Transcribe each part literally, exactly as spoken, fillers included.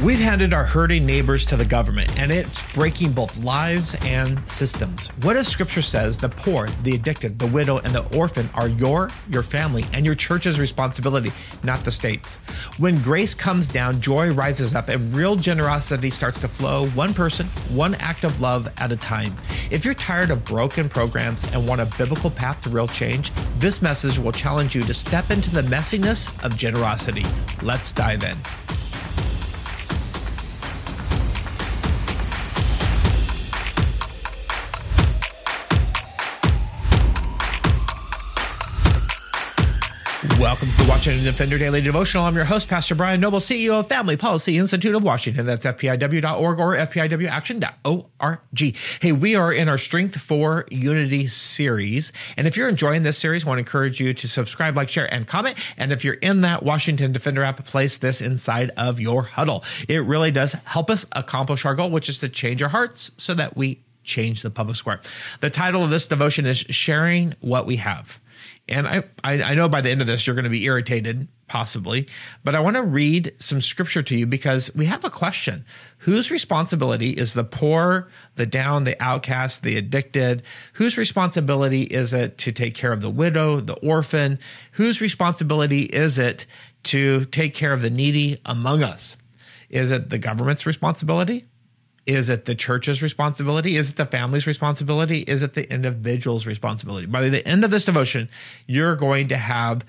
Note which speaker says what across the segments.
Speaker 1: We've handed our hurting neighbors to the government, and it's breaking both lives and systems. What if Scripture says the poor, the addicted, the widow, and the orphan are your, your family, and your church's responsibility, not the state's? When grace comes down, joy rises up, and real generosity starts to flow, one person, one act of love at a time. If you're tired of broken programs and want a biblical path to real change, this message will challenge you to step into the messiness of generosity. Let's dive in. Welcome to the Washington Defender Daily Devotional. I'm your host, Pastor Brian Noble, C E O of Family Policy Institute of Washington. That's F P I W dot org or F P I W action dot org. Hey, we are in our Strength for Unity series. And if you're enjoying this series, I want to encourage you to subscribe, like, share, and comment. And if you're in that Washington Defender app, place this inside of your huddle. It really does help us accomplish our goal, which is to change our hearts so that we change the public square. The title of this devotion is Sharing What We Have. And I, I, I know by the end of this, you're going to be irritated, possibly, but I want to read some scripture to you because we have a question. Whose responsibility is the poor, the down, the outcast, the addicted? Whose responsibility is it to take care of the widow, the orphan? Whose responsibility is it to take care of the needy among us? Is it the government's responsibility? Is it the church's responsibility? Is it the family's responsibility? Is it the individual's responsibility? By the end of this devotion, you're going to have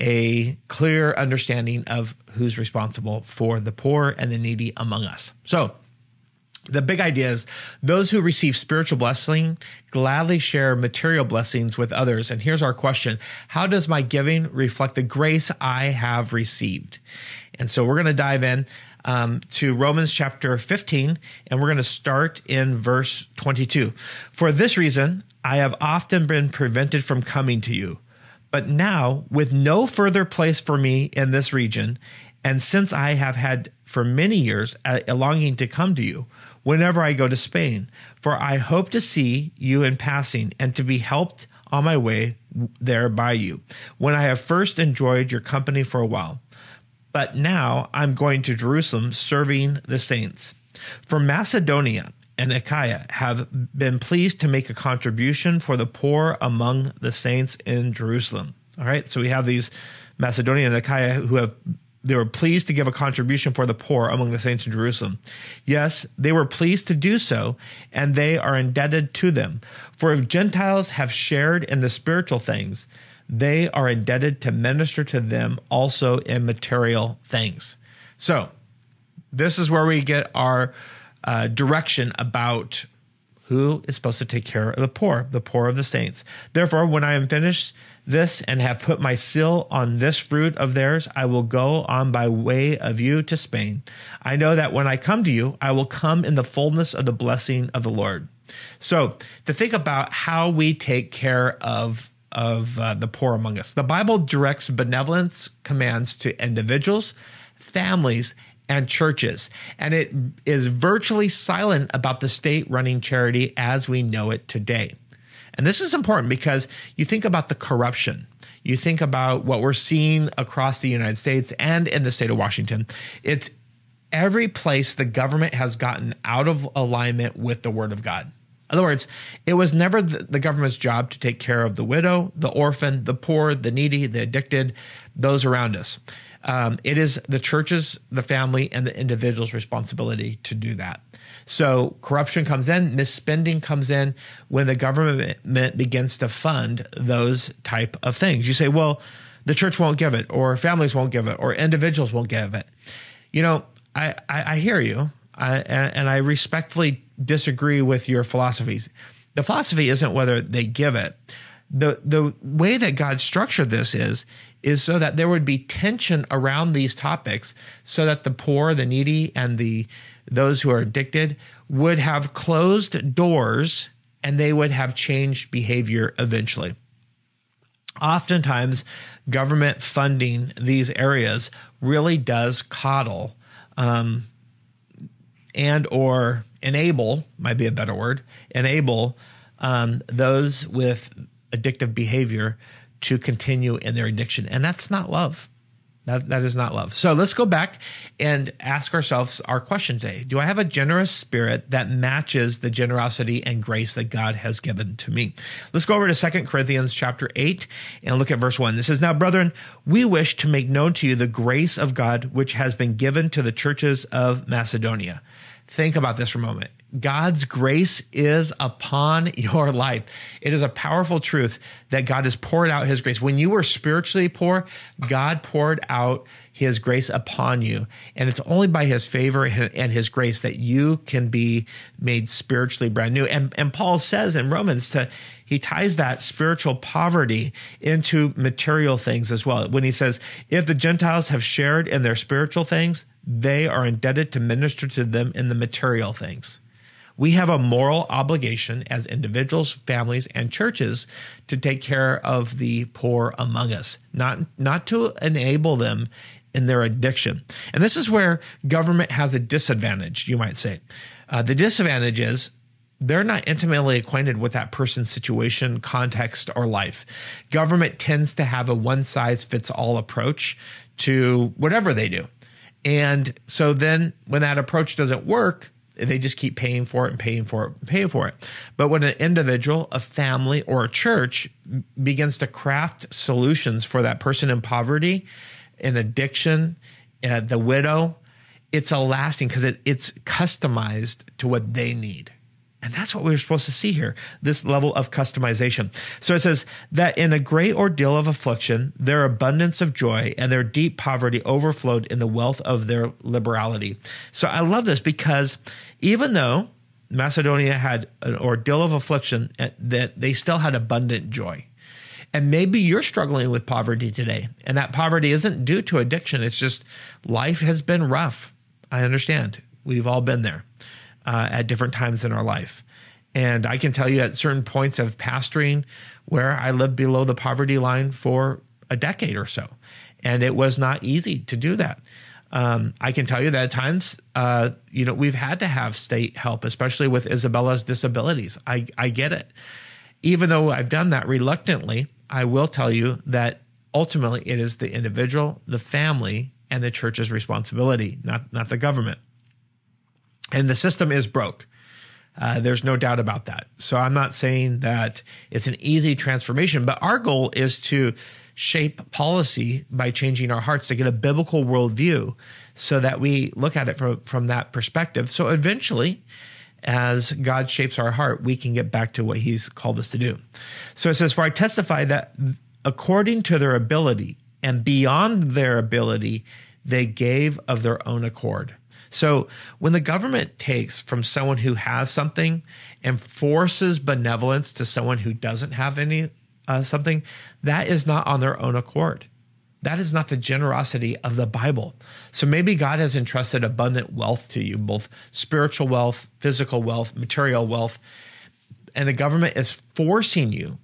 Speaker 1: a clear understanding of who's responsible for the poor and the needy among us. So the big idea is those who receive spiritual blessing gladly share material blessings with others. And here's our question. How does my giving reflect the grace I have received? And so we're going to dive in Um, to Romans chapter fifteen, and we're going to start in verse twenty-two. For this reason, I have often been prevented from coming to you, but now with no further place for me in this region, and since I have had for many years a, a longing to come to you, whenever I go to Spain, for I hope to see you in passing and to be helped on my way there by you, when I have first enjoyed your company for a while. But now I'm going to Jerusalem serving the saints. For Macedonia and Achaia have been pleased to make a contribution for the poor among the saints in Jerusalem. All right, so we have these Macedonia and Achaia who have, they were pleased to give a contribution for the poor among the saints in Jerusalem. Yes, they were pleased to do so, and they are indebted to them. For if Gentiles have shared in the spiritual things, they are indebted to minister to them also in material things. So this is where we get our uh, direction about who is supposed to take care of the poor, the poor of the saints. Therefore, when I am finished this and have put my seal on this fruit of theirs, I will go on by way of you to Spain. I know that when I come to you, I will come in the fullness of the blessing of the Lord. So to think about how we take care of of uh, the poor among us. The Bible directs benevolence commands to individuals, families, and churches, and it is virtually silent about the state running charity as we know it today. And this is important because you think about the corruption. You think about what we're seeing across the United States and in the state of Washington. It's every place the government has gotten out of alignment with the Word of God. In other words, it was never the government's job to take care of the widow, the orphan, the poor, the needy, the addicted, those around us. Um, it is the church's, the family, and the individual's responsibility to do that. So corruption comes in, misspending comes in when the government begins to fund those type of things. You say, well, the church won't give it, or families won't give it, or individuals won't give it. You know, I, I, I hear you. I, and I respectfully disagree with your philosophies. The philosophy isn't whether they give it. The the way that God structured this is, is so that there would be tension around these topics so that the poor, the needy, and the those who are addicted would have closed doors and they would have changed behavior eventually. Oftentimes, government funding these areas really does coddle um and or enable, might be a better word, enable um, those with addictive behavior to continue in their addiction. And that's not love. That, that is not love. So let's go back and ask ourselves our question today. Do I have a generous spirit that matches the generosity and grace that God has given to me? Let's go over to Second Corinthians chapter eight and look at verse one. This says, now, brethren, we wish to make known to you the grace of God, which has been given to the churches of Macedonia. Think about this for a moment. God's grace is upon your life. It is a powerful truth that God has poured out his grace. When you were spiritually poor, God poured out his grace upon you. And it's only by his favor and his grace that you can be made spiritually brand new. And, and Paul says in Romans, to, he ties that spiritual poverty into material things as well. When he says, if the Gentiles have shared in their spiritual things, they are indebted to minister to them in the material things. We have a moral obligation as individuals, families, and churches to take care of the poor among us, not, not to enable them in their addiction. And this is where government has a disadvantage, you might say. Uh, the disadvantage is they're not intimately acquainted with that person's situation, context, or life. Government tends to have a one-size-fits-all approach to whatever they do. And so then when that approach doesn't work, they just keep paying for it and paying for it and paying for it. But when an individual, a family, or a church begins to craft solutions for that person in poverty, in addiction, uh, the widow, it's a lasting because it, it's customized to what they need. And that's what we're supposed to see here, this level of customization. So it says that in a great ordeal of affliction, their abundance of joy and their deep poverty overflowed in the wealth of their liberality. So I love this because even though Macedonia had an ordeal of affliction, that they still had abundant joy. And maybe you're struggling with poverty today, and that poverty isn't due to addiction. It's just life has been rough. I understand. We've all been there. Uh, at different times in our life. And I can tell you at certain points of pastoring where I lived below the poverty line for a decade or so. And it was not easy to do that. Um, I can tell you that at times, uh, you know, we've had to have state help, especially with Isabella's disabilities. I, I get it. Even though I've done that reluctantly, I will tell you that ultimately it is the individual, the family, and the church's responsibility, not, not the government. And the system is broke. Uh, there's no doubt about that. So I'm not saying that it's an easy transformation, but our goal is to shape policy by changing our hearts to get a biblical worldview so that we look at it from, from that perspective. So eventually, as God shapes our heart, we can get back to what he's called us to do. So it says, for I testify that according to their ability and beyond their ability, they gave of their own accord. So when the government takes from someone who has something and forces benevolence to someone who doesn't have any uh, something, that is not on their own accord. That is not the generosity of the Bible. So maybe God has entrusted abundant wealth to you, both spiritual wealth, physical wealth, material wealth, and the government is forcing you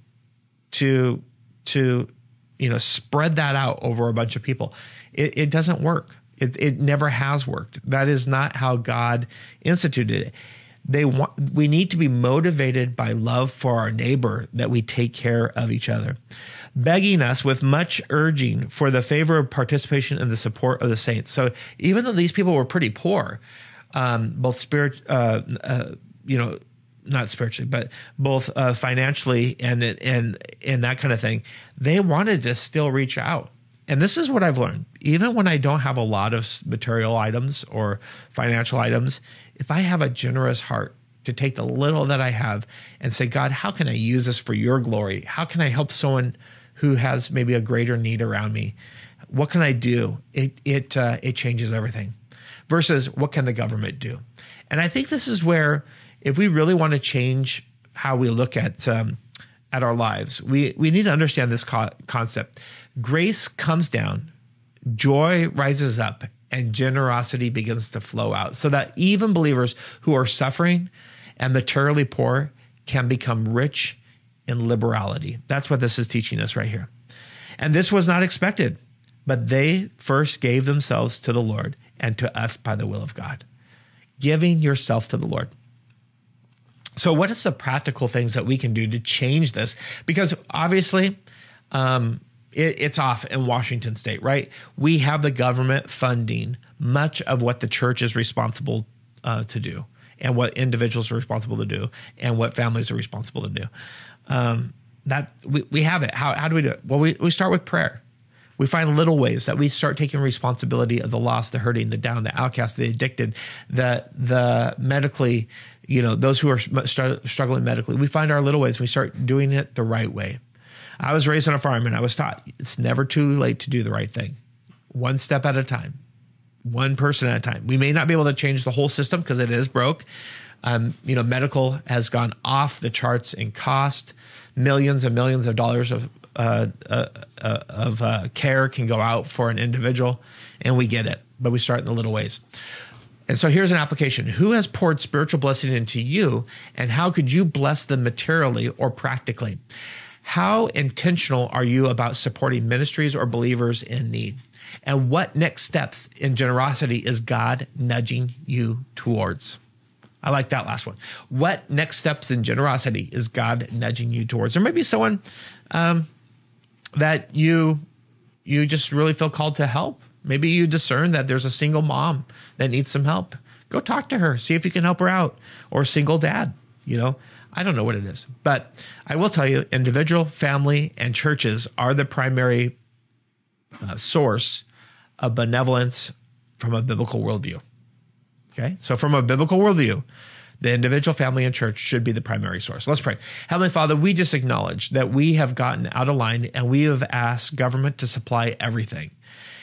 Speaker 1: to, to you know, spread that out over a bunch of people. It, it doesn't work. It, it never has worked. That is not how God instituted it. They want, we need to be motivated by love for our neighbor, that we take care of each other, begging us with much urging for the favor of participation in the support of the saints. So even though these people were pretty poor, um, both spirit, uh, uh, you know, not spiritually, but both uh, financially and and and that kind of thing, they wanted to still reach out. And this is what I've learned. Even when I don't have a lot of material items or financial items, if I have a generous heart to take the little that I have and say, God, how can I use this for your glory? How can I help someone who has maybe a greater need around me? What can I do? It it uh, it changes everything. Versus what can the government do? And I think this is where, if we really want to change how we look at um, at our lives, we we need to understand this co- concept. Grace comes down, joy rises up, and generosity begins to flow out, so that even believers who are suffering and materially poor can become rich in liberality. That's what this is teaching us right here. And this was not expected, but they first gave themselves to the Lord and to us by the will of God. Giving yourself to the Lord. So what is the practical things that we can do to change this? Because obviously, um, it, it's off in Washington state, right? We have the government funding much of what the church is responsible uh, to do, and what individuals are responsible to do, and what families are responsible to do. Um, that we, we have it. How, how do we do it? Well, we, we start with prayer. We find little ways that we start taking responsibility of the lost, the hurting, the down, the outcast, the addicted, the the medically, you know, those who are struggling medically. We find our little ways. We start doing it the right way. I was raised on a farm, and I was taught it's never too late to do the right thing. One step at a time, one person at a time. We may not be able to change the whole system because it is broke. Um, you know, medical has gone off the charts in cost. Millions and millions of dollars of uh, uh, uh, of uh, care can go out for an individual, and we get it. But we start in the little ways. And so here's an application. Who has poured spiritual blessing into you, and how could you bless them materially or practically? How intentional are you about supporting ministries or believers in need? And what next steps in generosity is God nudging you towards? I like that last one. What next steps in generosity is God nudging you towards? Or maybe someone um, that you you just really feel called to help. Maybe you discern that there's a single mom that needs some help. Go talk to her. See if you can help her out. Or a single dad, you know. I don't know what it is. But I will tell you, individual, family, and churches are the primary uh, source of benevolence from a biblical worldview. Okay, so from a biblical worldview, the individual, family, and church should be the primary source. Let's pray. Heavenly Father, we just acknowledge that we have gotten out of line, and we have asked government to supply everything.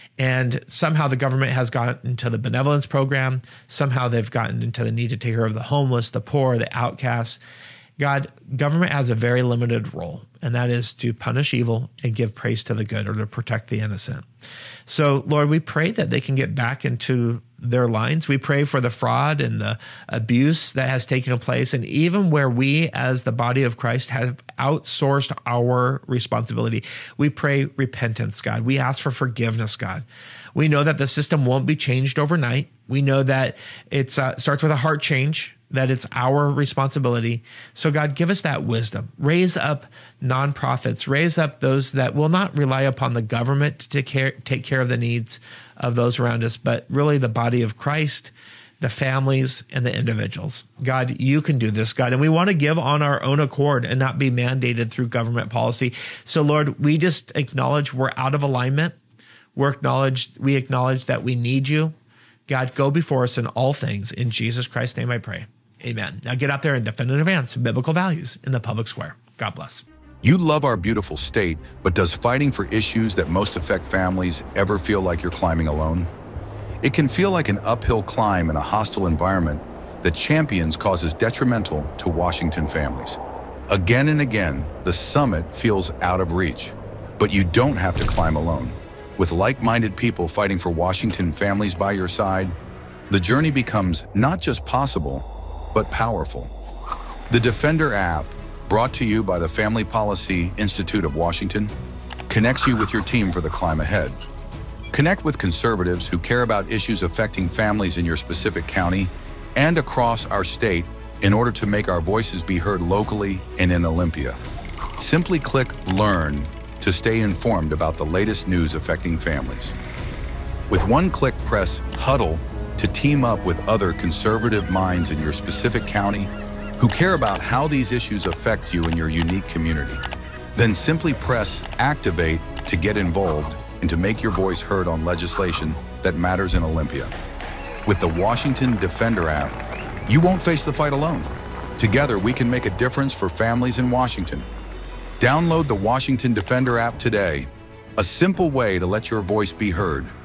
Speaker 1: And somehow the government has gotten into the benevolence program. Somehow they've gotten into the need to take care of the homeless, the poor, the outcasts. God, government has a very limited role, and that is to punish evil and give praise to the good, or to protect the innocent. So, Lord, we pray that they can get back into their lines. We pray for the fraud and the abuse that has taken place, and even where we as the body of Christ have outsourced our responsibility, we pray repentance, God. We ask for forgiveness, God. We know that the system won't be changed overnight. We know that it uh, starts with a heart change, that it's our responsibility. So God, give us that wisdom. Raise up nonprofits, raise up those that will not rely upon the government to take care, take care of the needs of those around us, but really the body of Christ, the families, and the individuals. God, you can do this, God. And we want to give on our own accord and not be mandated through government policy. So Lord, we just acknowledge we're out of alignment. We're acknowledged, we acknowledge that we need you. God, go before us in all things. In Jesus Christ's name I pray. Amen. Now get out there and defend and advance biblical values in the public square. God bless.
Speaker 2: You love our beautiful state, but does fighting for issues that most affect families ever feel like you're climbing alone? It can feel like an uphill climb in a hostile environment that champions causes detrimental to Washington families. Again and again, the summit feels out of reach, but you don't have to climb alone. With like-minded people fighting for Washington families by your side, the journey becomes not just possible, but powerful. The Defender app, brought to you by the Family Policy Institute of Washington, connects you with your team for the climb ahead. Connect with conservatives who care about issues affecting families in your specific county and across our state in order to make our voices be heard locally and in Olympia. Simply click Learn to stay informed about the latest news affecting families. With one click, press Huddle to team up with other conservative minds in your specific county who care about how these issues affect you in your unique community. Then simply press Activate to get involved and to make your voice heard on legislation that matters in Olympia. With the Washington Defender app, you won't face the fight alone. Together, we can make a difference for families in Washington. Download the Washington Defender app today, a simple way to let your voice be heard.